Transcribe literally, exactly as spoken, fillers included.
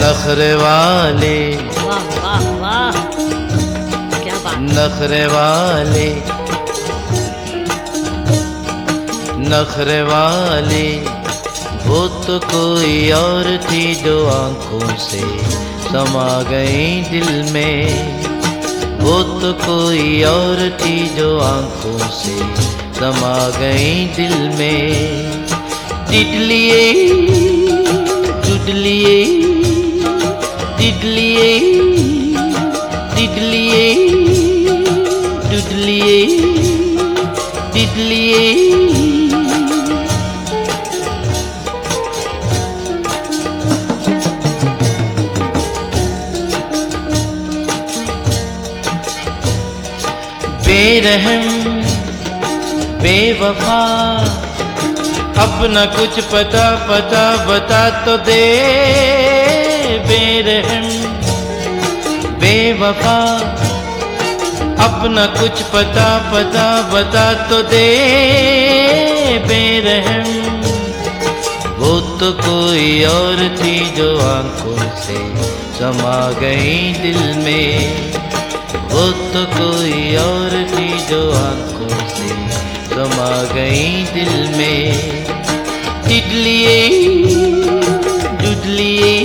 नखरे वाले, वाह वाह वाह, क्या बात। नखरे वाले, नखरे वाले, वो तो कोई और थी जो आंखों से समा गई दिल में। वो तो कोई और थी जो आंखों से समा गई दिल में। तितलिए तितलिए तितलिए तितलिए तितलिए तितलिए बेरहम बेवफा, अपना कुछ पता पता बता तो दे। बेरहम बेवफा, अपना कुछ पता पता बता तो दे। बेरहम, वो तो कोई और थी जो आंखों से समा गई दिल में। वो तो कोई और थी जो आंखों से समा गई दिल में। तितलिए, दुतलिए,